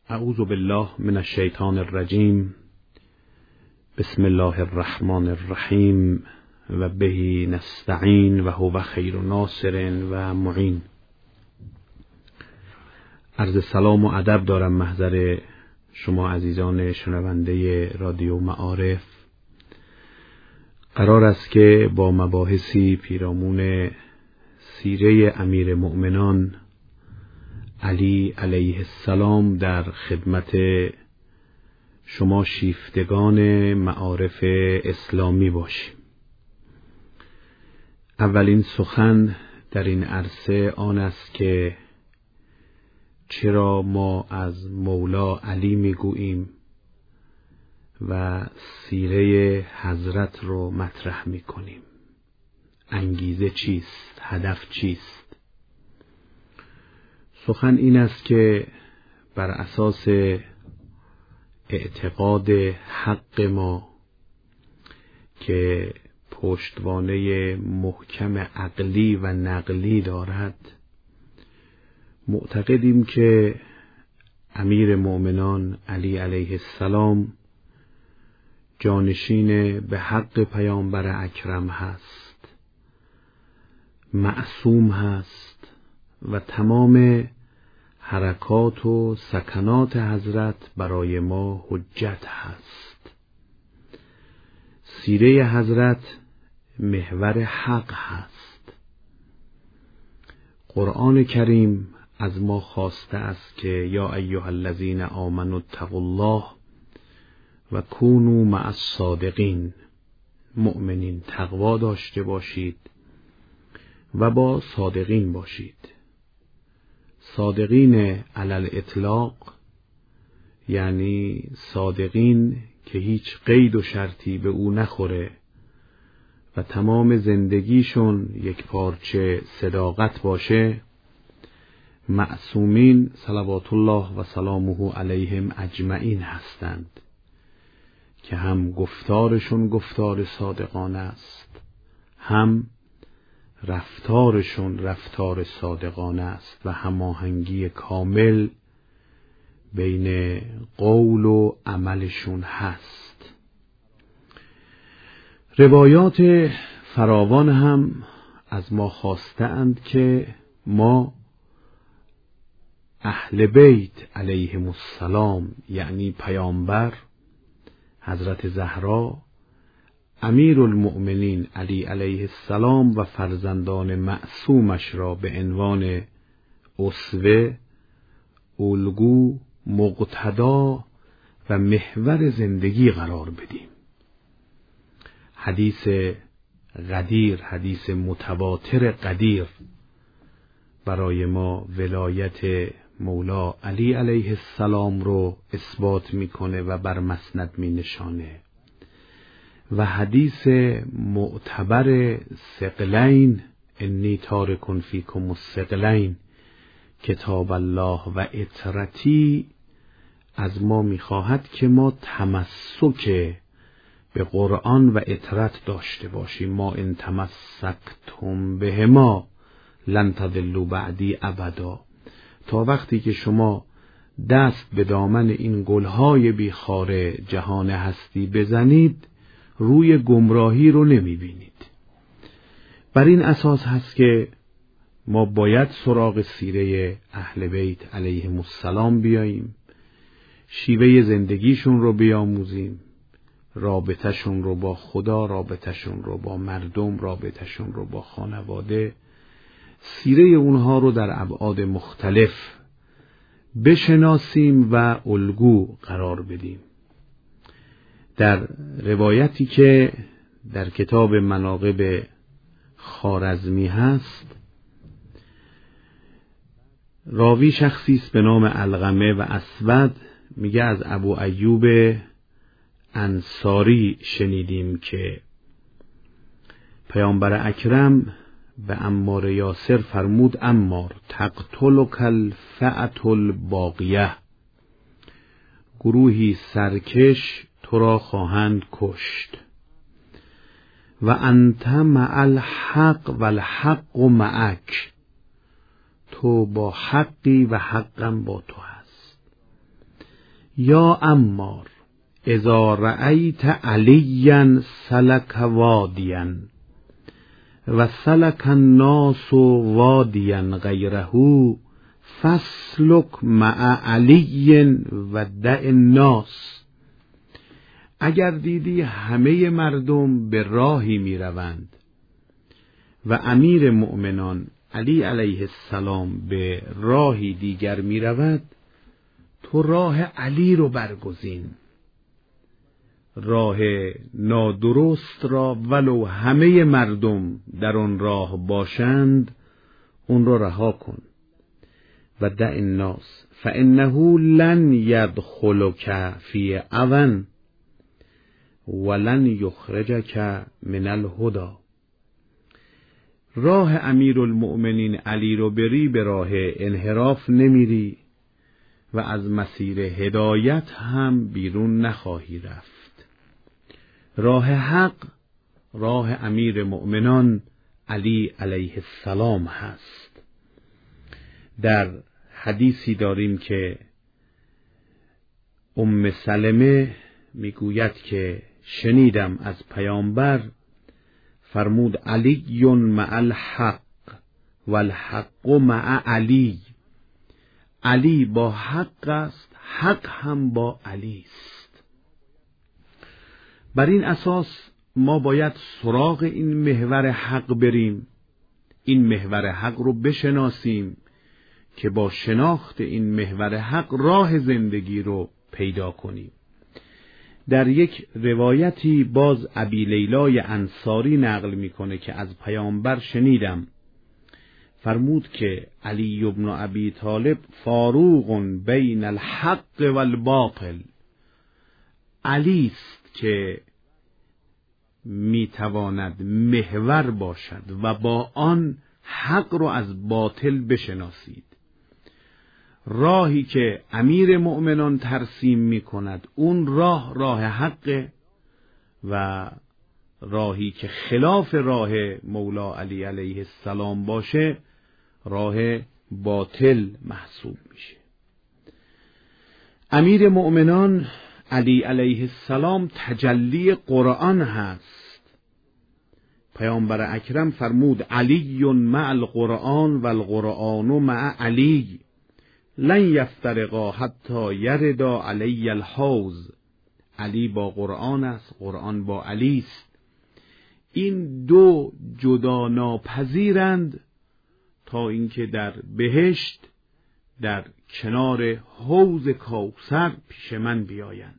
اعوذ بالله من الشیطان الرجیم. بسم الله الرحمن الرحیم و به نستعین و هو خیر ناصر و معین. عرض سلام و ادب دارم محضر شما عزیزان شنونده رادیو معارف. قرار است که با مباحثی پیرامون سیره امیر مؤمنان علی علیه السلام در خدمت شما شیفتگان معارف اسلامی باشیم. اولین سخن در این عرصه آن است که چرا ما از مولا علی میگوییم و سیره حضرت رو مطرح میکنیم؟ انگیزه چیست؟ هدف چیست؟ سخن این است که بر اساس اعتقاد حق ما که پشتوانه محکم عقلی و نقلی دارد، معتقدیم که امیر مؤمنان علی علیه السلام جانشین به حق پیامبر اکرم هست، معصوم هست و تمام حرکات و سکنات حضرت برای ما حجت هست. سیره حضرت محور حق هست. قرآن کریم از ما خواسته است که یا ایها الذین آمنوا اتقوا الله و کونوا مع الصادقین. مؤمنین تقوا داشته باشید و با صادقین باشید. صادقین علی الاطلاق یعنی صادقین که هیچ قید و شرطی به او نخوره و تمام زندگیشون یک پارچه صداقت باشه. معصومین صلوات الله و سلامه علیهم اجمعین هستند که هم گفتارشون گفتار صادقانه است، هم رفتارشون رفتار صادقانه است و هماهنگی کامل بین قول و عملشون هست. روایات فراوان هم از ما خواسته اند که ما اهل بیت علیهم السلام یعنی پیامبر حضرت زهرا، امیر المؤمنین علی علیه السلام و فرزندان معصومش را به عنوان اسوه، الگو، مقتدا و محور زندگی قرار بدیم. حدیث قدیر، حدیث متواتر قدیر برای ما ولایت مولا علی علیه السلام رو اثبات میکنه و بر مسند می نشانه و حدیث معتبر ثقلین انی تارک فیکم الثقلین کتاب الله و اطرتی از ما میخواهد که ما تمسک به قرآن و اطرت داشته باشیم. ما ان تمسکتم بهما لن تضلوا بعدی ابدا. تا وقتی که شما دست به دامن این گلهای بیخار جهان هستی بزنید، روی گمراهی رو نمی بینید. بر این اساس هست که ما باید سراغ سیره اهل بیت علیهم السلام بیاییم، شیوه زندگیشون رو بیاموزیم، رابطهشون رو با خدا، رابطهشون رو با مردم، رابطهشون رو با خانواده، سیره اونها رو در ابعاد مختلف بشناسیم و الگو قرار بدیم. در روایتی که در کتاب مناقب خوارزمی هست، راوی شخصی است به نام علقمه و اسود، میگه از ابو ایوب انصاری شنیدیم که پیامبر اکرم به عمار یاسر فرمود عمار تقتلک الفئة الباغیه، گروهی سرکش تو را خواهند کشت و انت مع الحق و الحق معک، تو با حقی و حقم با تو هست. یا عمار اذا رأیت علیا سلک وادیا و سلک الناس وادیا غیره فاسلک مع علی و دع الناس. اگر دیدی همه مردم به راهی می روند و امیر مؤمنان علی علیه السلام به راهی دیگر می رود، تو راه علی رو برگزین. راه نادرست را ولو همه مردم در آن راه باشند اون را رها کن. و دع الناس فانه لن یدخلک فی اون ولن یخرجک من الهدی. راه امیرالمؤمنین علی رو بری به راه انحراف نمیری و از مسیر هدایت هم بیرون نخواهی رفت. راه حق راه امیر مؤمنان علی علیه السلام هست. در حدیثی داریم که ام سلمه میگوید که شنیدم از پیامبر فرمود علی مع الحق و الحق مع علی. علی با حق است، حق هم با علی است. بر این اساس ما باید سراغ این محور حق بریم، این محور حق رو بشناسیم که با شناخت این محور حق راه زندگی رو پیدا کنیم. در یک روایتی باز ابی لیلای انصاری نقل میکنه که از پیامبر شنیدم فرمود که علی بن ابی طالب فاروق بین الحق و الباطل. علی است که میتواند محور باشد و با آن حق رو از باطل بشناسید. راهی که امیر مؤمنان ترسیم می کند اون راه حق و راهی که خلاف راه مولا علی علیه السلام باشه راه باطل محسوب میشه. امیر مؤمنان علی علیه السلام تجلی قرآن هست. پیامبر اکرم فرمود علی مع القرآن و القرآن مع علی لن یفترقا حتی یردا علی الحوض. علی با قرآن است، قرآن با علی است. این دو جدا ناپذیرند تا اینکه در بهشت در کنار حوض کوثر پیش من بیایند.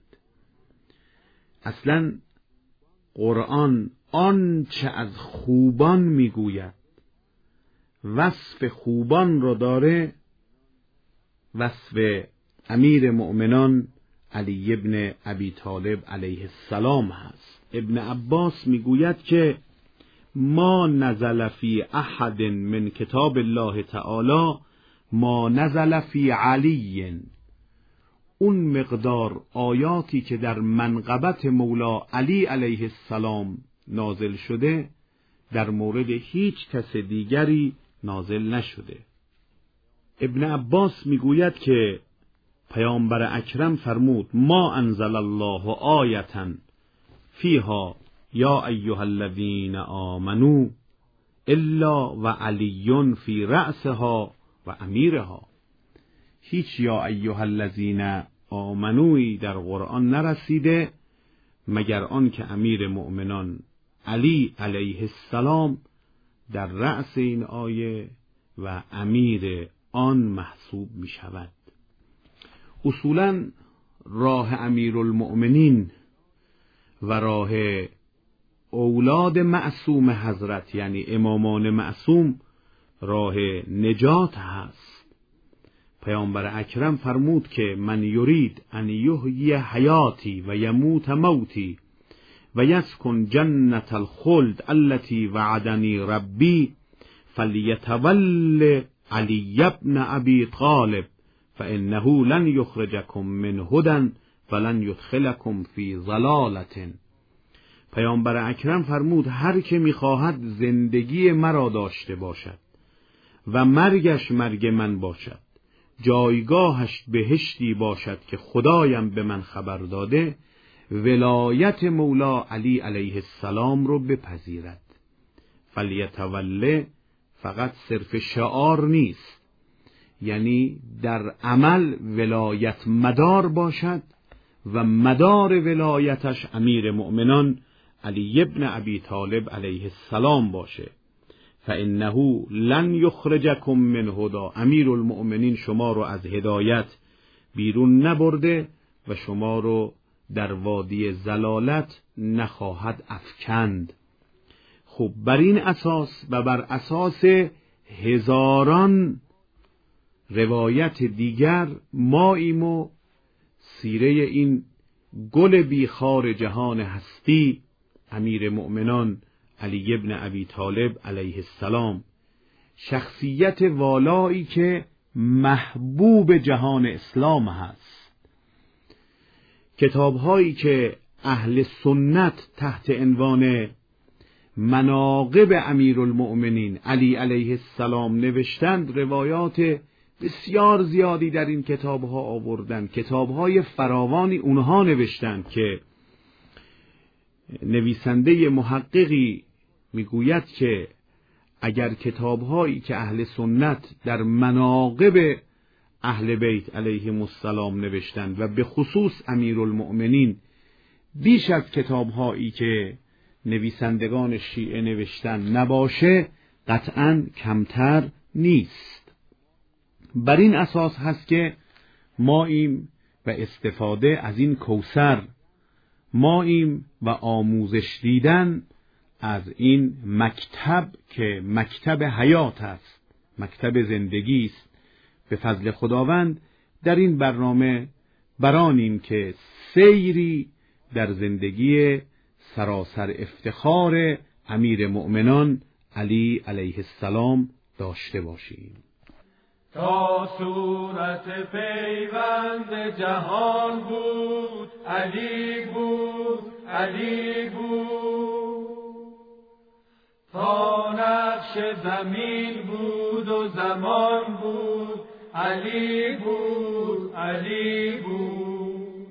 اصلا قرآن آنچه از خوبان میگوید، وصف خوبان را داره، وصف امیر مؤمنان علی ابن ابی طالب علیه السلام هست. ابن عباس میگوید که ما نزل فی احد من کتاب الله تعالی ما نزل فی علی. اون مقدار آیاتی که در منقبت مولا علی علیه السلام نازل شده در مورد هیچ کس دیگری نازل نشده. ابن عباس میگوید که پیامبر اکرم فرمود ما انزل الله آیة فیها یا ایها الذین آمنوا الا و علی فی رأسها و امیرها. هیچ یا ایها الذین آمنوی در قرآن نرسیده مگر آن که امیر مؤمنان علی علیه السلام در رأس این آیه و امیر آن محسوب می شود. اصولاً راه امیرالمؤمنین و راه اولاد معصوم حضرت یعنی امامان معصوم راه نجات هست. پیامبر اکرم فرمود که من یرید ان یحیی حیاتی و یموت موتی و یسکن جنت الخلد التي وعدنی ربی فلیتول علی ابن ابی طالب فانه لن یخرجکم من هدی ولن یدخلکم فی ضلالة. پیامبر اکرم فرمود هر که میخواهد زندگی مرا داشته باشد و مرگش مرگ من باشد، جایگاهش بهشتی باشد که خدایم به من خبر داده، ولایت مولا علی علیه السلام رو بپذیرد. فلیتوله فقط صرف شعار نیست، یعنی در عمل ولایت مدار باشد و مدار ولایتش امیر مؤمنان علی ابن ابی طالب علیه السلام باشه. فانه لن یخرجکم من هدی، امیر المؤمنین شما رو از هدایت بیرون نبرده و شما رو در وادی ضلالت نخواهد افکند. خب بر این اساس و بر اساس هزاران روایت دیگر ماییم و سیره این گل بیخار جهان هستی امیر مؤمنان علی ابن ابی طالب علیه السلام، شخصیت والایی که محبوب جهان اسلام هست. کتاب‌هایی که اهل سنت تحت عنوان مناقب امیرالمؤمنین علی علیه السلام نوشتند، روایات بسیار زیادی در این کتاب‌ها آوردند. کتاب‌های فراوانی اونها نوشتند که نویسنده محققی میگوید که اگر کتاب‌هایی که اهل سنت در مناقب اهل بیت علیهم السلام نوشتند و به خصوص امیرالمؤمنین بیش از کتاب‌هایی که نویسندگان شیعه نوشتند نباشه، قطعاً کمتر نیست. بر این اساس هست که ماییم و استفاده از این کوثر، ماییم و آموزش دیدن از این مکتب که مکتب حیات است، مکتب زندگی است. به فضل خداوند در این برنامه برانیم که سیری در زندگی سراسر افتخار امیر مؤمنان علی علیه السلام داشته باشیم. تا صورت پیوند جهان بود علی بود، علی بود. تا نقش زمین بود و زمان بود علی بود، علی بود.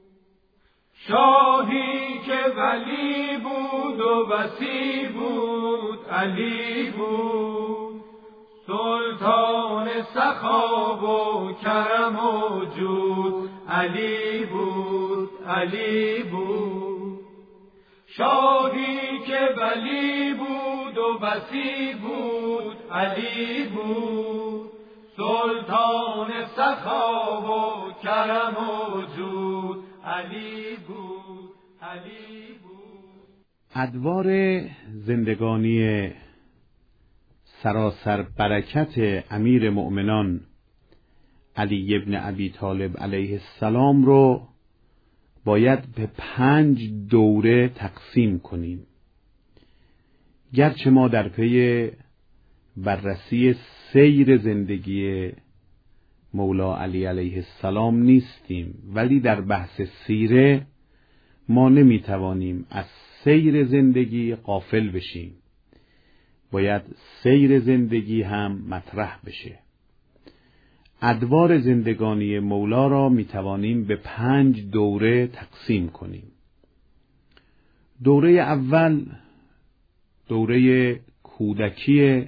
شاهی که ولی بود و وصی بود علی بود. سلطان سخا و کرم و جود علی بود، علی بود. شاهی که ولی بود و وصی بود علی بود. سلطان سخا و کرم و جود علی بود، علی بود. ادوار زندگانی سراسر برکت امیر مؤمنان علی ابن ابی طالب علیه السلام رو باید به 5 دوره تقسیم کنیم. گرچه ما در پی بررسی سیر زندگی مولا علی علیه السلام نیستیم، ولی در بحث سیره ما نمیتوانیم از سیر زندگی غافل بشیم. باید سیر زندگی هم مطرح بشه. ادوار زندگانی مولا را میتوانیم به 5 دوره تقسیم کنیم. دوره اول دوره کودکی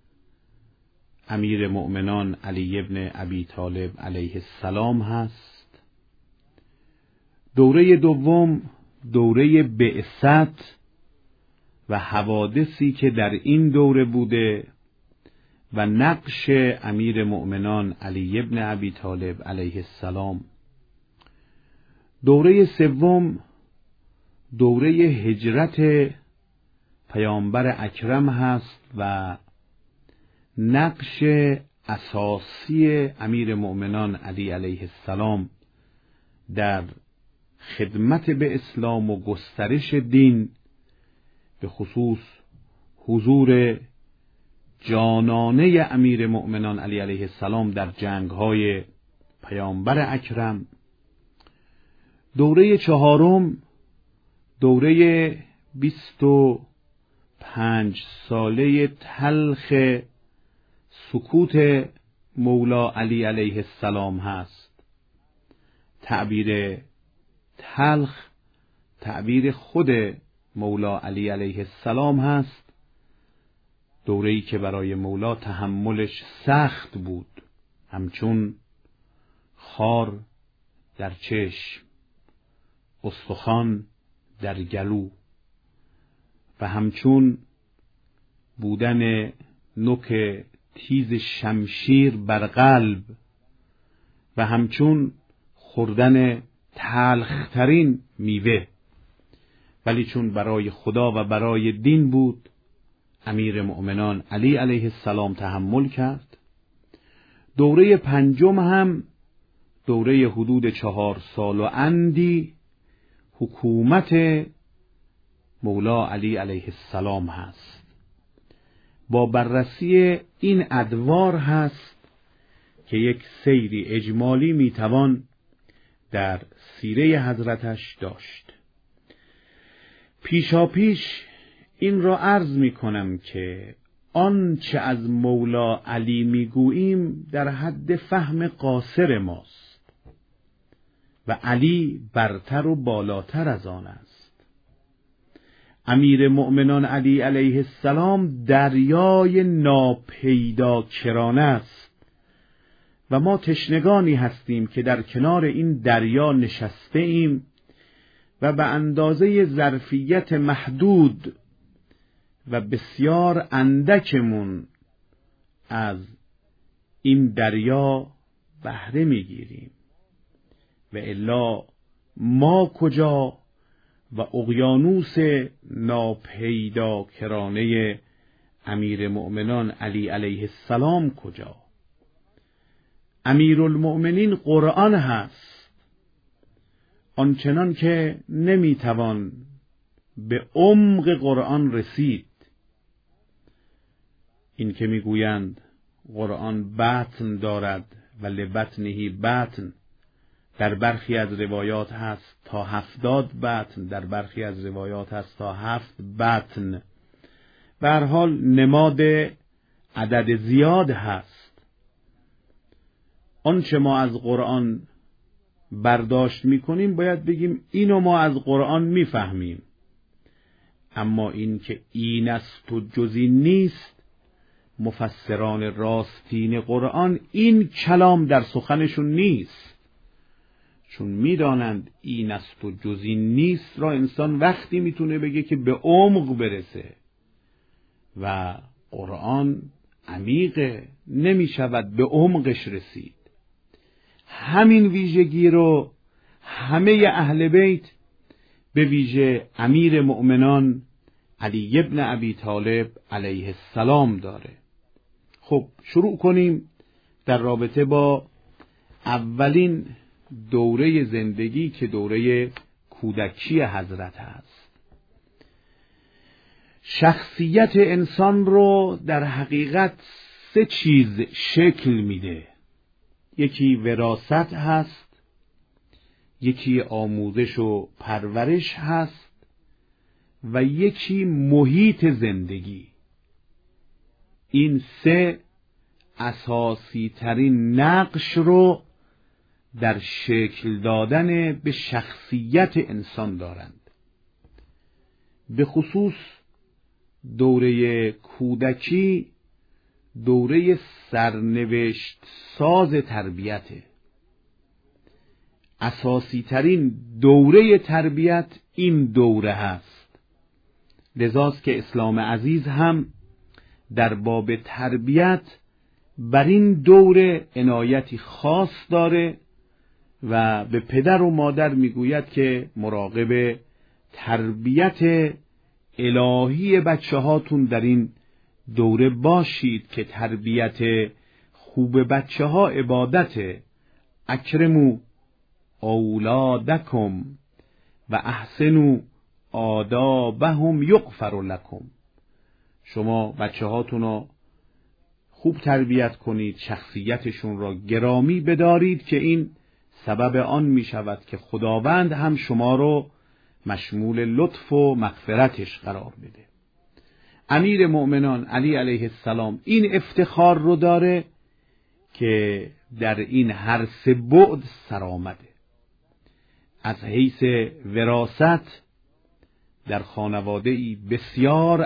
امیر مؤمنان علی ابن ابی طالب علیه السلام هست. دوره دوم دوره بعثت و حوادثی که در این دوره بوده و نقش امیر مؤمنان علی ابن ابی طالب علیه السلام. دوره سوم دوره هجرت پیامبر اکرم هست و نقش اساسی امیر مؤمنان علی علیه السلام در خدمت به اسلام و گسترش دین، به خصوص حضور جانانه امیر مؤمنان علی علیه السلام در جنگ‌های پیامبر اکرم. دوره چهارم دوره 25 ساله تلخ سکوت مولا علی علیه السلام هست، تعبیر تلخ تعبیر خود مولا علی علیه السلام هست. دوره‌ای که برای مولا تحملش سخت بود، همچون خار در چشم، استخوان در گلو و همچون بودن نوک تیز شمشیر بر قلب و همچون خوردن تلخترین میوه. ولی چون برای خدا و برای دین بود، امیر مؤمنان علی علیه السلام تحمل کرد. دوره پنجم هم دوره حدود 4 سال و اندی حکومت مولا علی علیه السلام هست. با بررسی این ادوار هست که یک سیری اجمالی میتوان در سیره حضرتش داشت. پیشاپیش این را عرض میکنم که آنچه از مولا علی میگوییم در حد فهم قاصر ماست و علی برتر و بالاتر از آن است. امیر مؤمنان علی علیه السلام دریای ناپیدا کرانه است و ما تشنگانی هستیم که در کنار این دریا نشسته ایم و به اندازه ظرفیت محدود و بسیار اندکمون از این دریا بهره میگیریم و الا ما کجا و اقیانوس ناپیدا کرانه امیر مؤمنان علی علیه السلام کجا؟ امیرالمؤمنین قرآن هست، آنچنان که نمیتوان به عمق قرآن رسید. این که میگویند قرآن بطن دارد و لبطنه بطن، در برخی از روایات هست تا 70 بطن، در برخی از روایات هست تا 7 بطن. به هر حال نماد عدد زیاد هست. آنچه ما از قرآن برداشت میکنیم باید بگیم اینو ما از قرآن میفهمیم، اما این که این است و جزی نیست، مفسران راستین قرآن این کلام در سخنشون نیست، چون میدانند این است و جزی نیست را انسان وقتی میتونه بگه که به عمق برسه و قرآن عمیق نمیشود به عمقش رسید. همین ویژگی رو همه اهل بیت به ویژه امیر مؤمنان علی ابن ابی طالب علیه السلام داره. خب شروع کنیم در رابطه با اولین دوره زندگی که دوره کودکی حضرت هست. شخصیت انسان رو در حقیقت 3 چیز شکل میده. یکی وراثت هست، یکی آموزش و پرورش هست و یکی محیط زندگی. این 3 اساسی ترین نقش رو در شکل دادن به شخصیت انسان دارند. به خصوص دوره کودکی دوره سرنوشت ساز تربیته. اساسی ترین دوره تربیت این دوره هست. لذاست که اسلام عزیز هم در باب تربیت بر این دوره عنایتی خاص داره و به پدر و مادر میگوید که مراقب تربیت الهی بچه هاتون در این دوره باشید که تربیت خوب بچه ها عبادته. اکرموا اولادکم و احسنوا آدابهم یغفر لکم. شما بچه هاتون رو خوب تربیت کنید، شخصیتشون را گرامی بدارید که این سبب آن می شود که خداوند هم شما رو مشمول لطف و مغفرتش قرار بده. امیر مؤمنان علی علیه السلام این افتخار رو داره که در این هر سه بعد سرآمده. از حیث وراثت در خانواده‌ای بسیار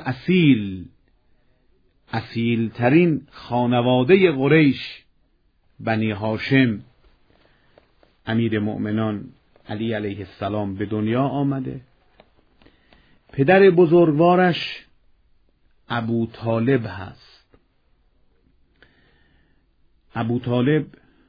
اصیل ترین خانواده قریش بنی هاشم امیر مؤمنان علی علیه السلام به دنیا آمده. پدر بزرگوارش ابو طالب هست. ابو طالب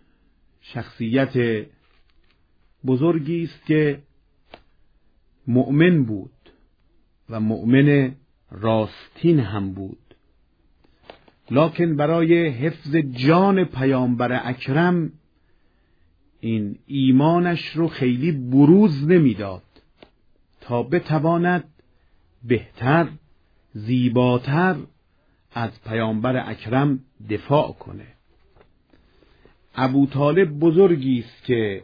شخصیت بزرگی است که مؤمن بود و مؤمن راستین هم بود، لکن برای حفظ جان پیامبر اکرم این ایمانش رو خیلی بروز نمیداد تا بتواند بهتر، زیباتر از پیامبر اکرم دفاع کنه. ابو طالب بزرگی است که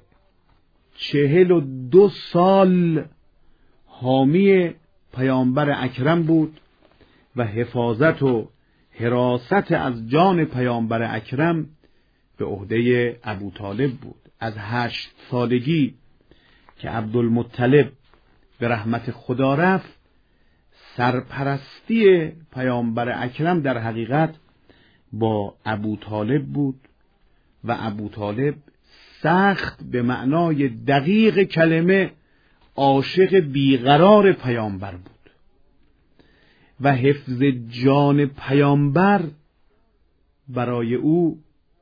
42 سال حامی پیامبر اکرم بود و حفاظت و حراست از جان پیامبر اکرم به عهده ابو طالب بود. از 8 سالگی که عبدالمطلب به رحمت خدا رفت، سرپرستی پیامبر اکرم در حقیقت با ابو طالب بود و ابو طالب سخت به معنای دقیق کلمه عاشق بیقرار پیامبر بود و حفظ جان پیامبر برای او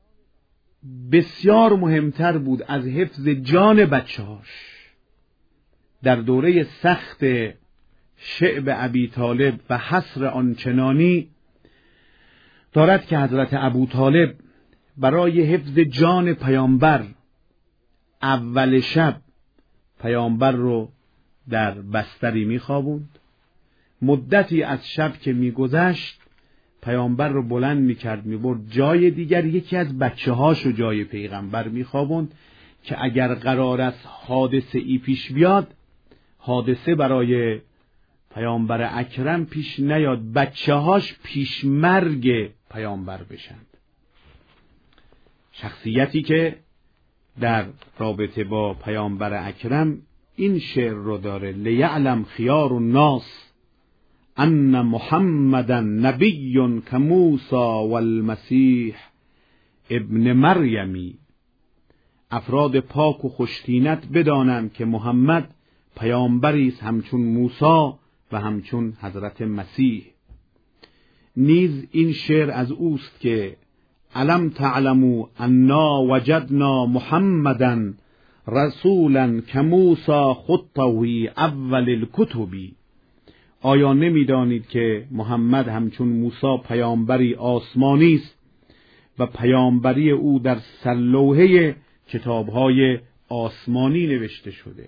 بسیار مهمتر بود از حفظ جان بچه‌هاش. در دوره سخت شعب ابی طالب و حصر آنچنانی دارد که حضرت ابو طالب برای حفظ جان پیامبر اول شب پیامبر رو در بستری میخوابوند. مدتی از شب که میگذشت پیامبر رو بلند میکرد میبرد جای دیگر، یکی از بچه‌هاشو جای پیغمبر میخوابوند که اگر قرار است حادثه ای پیش بیاد، حادثه برای پیامبر اکرم پیش نیاد، بچه‌هاش پیش مرگ پیامبر بشند. شخصیتی که در رابطه با پیامبر اکرم این شعر رو داره: لیعلم خیار الناس ان محمدا نبی کموسی والمسیح ابن مریمی. افراد پاک و خوشتینت بدانند که محمد پیامبری است همچون موسی و همچون حضرت مسیح. نیز این شعر از اوست که الم تعلموا انا وجدنا محمدا رسولا کموسی خطوی اول الکتبی. آیا نمیدانید که محمد همچون موسی پیامبری آسمانی است و پیامبری او در سرلوحه کتاب‌های آسمانی نوشته شده.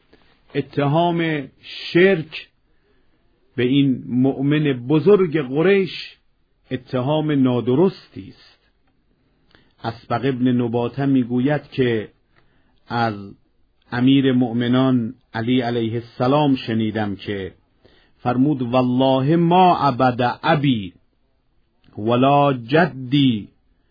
اتهام شرک به این مؤمن بزرگ قریش اتهام نادرستی است. اسبق ابن نباته میگوید که از امیر مؤمنان علی علیه السلام شنیدم که فرمود: والله ما عبد ابی ولا جدی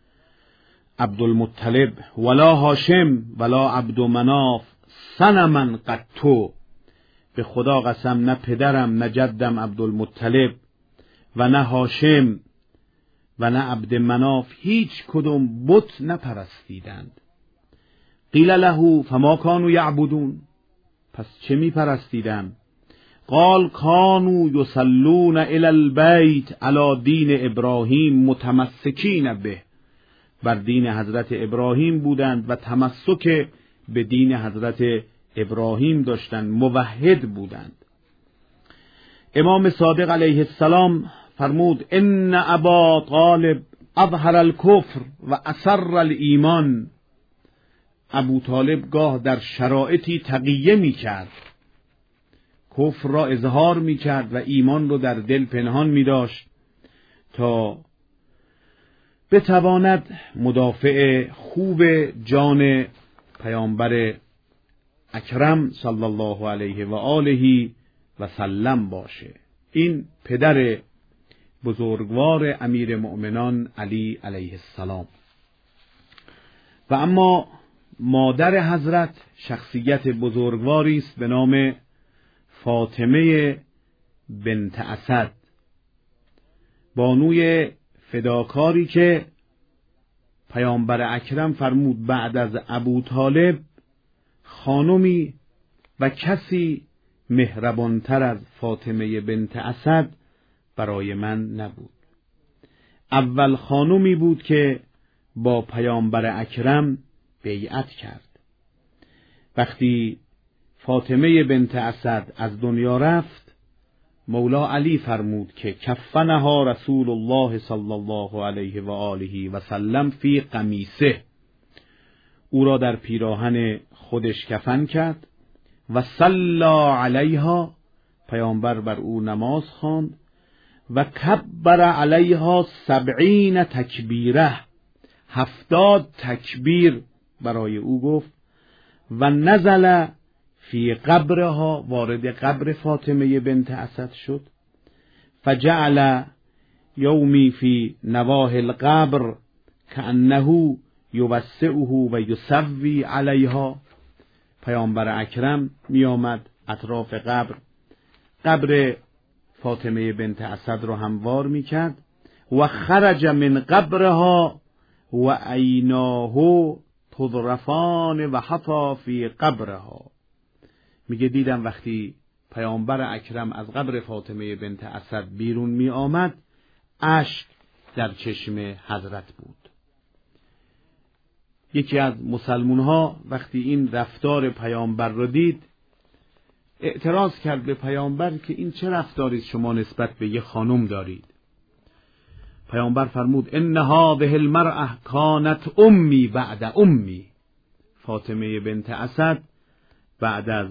عبدالمطلب ولا هاشم ولا عبدمناف صنما قطو. به خدا قسم نه پدرم نه جدم عبدالمطلب و نه هاشم و نه عبدمناف هیچ کدوم بت نپرستیدند. قیل له فما کانوا یعبدون، پس چه می پرستیدند؟ قال کانوا یصلون الی البیت علی دین ابراهیم متمسکین به. بر دین حضرت ابراهیم بودند و تمسک به دین حضرت ابراهیم داشتند، موحد بودند. امام صادق علیه السلام فرمود: ان ابا طالب اظهر الکفر و اسر الایمان. ابو طالب گاه در شرایطی تقیه می کرد، کفر را اظهار می کرد و ایمان را در دل پنهان می داشت تا بتواند مدافع خوب جان پیامبر اکرم صلی الله علیه و آله و سلم باشه. این پدر بزرگوار امیر مؤمنان علی علیه السلام. و اما مادر حضرت شخصیت بزرگواری است به نام فاطمه بنت اسد، بانوی فداکاری که پیامبر اکرم فرمود بعد از ابو طالب خانمی و کسی مهربانتر از فاطمه بنت اسد برای من نبود. اول خانمی بود که با پیامبر اکرم بیعت کرد. وقتی فاطمه بنت اسد از دنیا رفت، مولا علی فرمود که کفنها رسول الله صلی الله علیه و آله و سلم فی قمیصه، او را در پیراهن خودش کفن کرد و صلی علیها، پیامبر بر او نماز خواند و کبر علیها 70 تکبیره، 70 تکبیر برای او گفت و نزل فی قبرها، وارد قبر فاطمه بنت اسد شد. فجعل یومی فی نواحی القبر کأنه یوسعه و یسوی علیها، پیامبر اکرم می آمد اطراف قبر فاطمه بنت اسد را هموار می کرد و خرج من قبرها و عیناه تضرفان و حفا فی قبرها. میگه دیدم وقتی پیامبر اکرم از قبر فاطمه بنت اسد بیرون می آمد، اشک در چشم حضرت بود. یکی از مسلمون ها وقتی این رفتار پیامبر را دید، اعتراض کرد به پیامبر که این چه رفتاری شما نسبت به یه خانم دارید؟ پیامبر فرمود ان هذه المرأة کانت امی بعد امی، فاطمه بنت اسد بعد از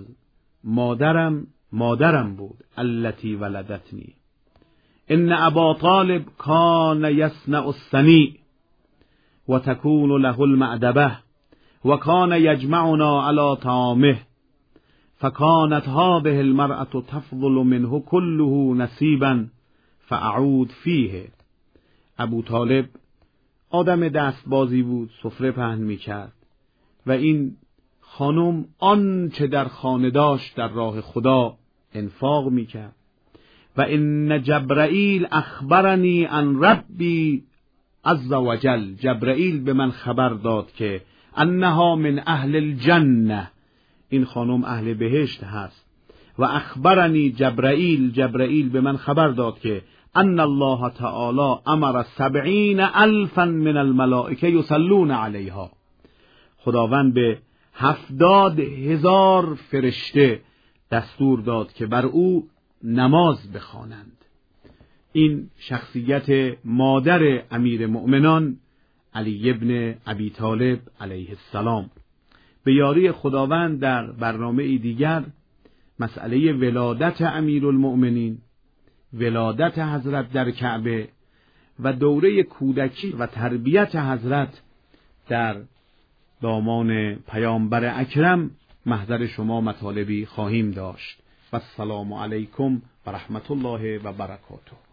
مادرم بود، التي ولدتنی. ان ابا طالب کان یصنع الصنیع و تکون له المأدبه و کان یجمعنا علی طعامه فکانت هذه المرأة تفضل منه كله نصیبا فاعود فیه. ابو طالب آدم دستبازی بود، سفره پهن میکرد و این خانم آنچه در خانه داشت در راه خدا انفاق میکرد. و ان جبرائیل اخبرنی عن ربی عز وجل، جبرائیل به من خبر داد که انها من اهل الجنه، این خانم اهل بهشت هست. و اخبرنی جبرائیل به من خبر داد که ان الله تعالی امر 70,000 من الملائکه یصلون علیها، خداوند به 70,000 فرشته دستور داد که بر او نماز بخوانند. این شخصیت مادر امیر مؤمنان علی ابن ابی طالب علیه السلام. به یاری خداوند در برنامه دیگر مسئله ولادت امیرالمؤمنین، ولادت حضرت در کعبه و دوره کودکی و تربیت حضرت در دامان پیامبر اکرم محضر شما مطالبی خواهیم داشت. و السلام علیکم و رحمت الله و برکاته.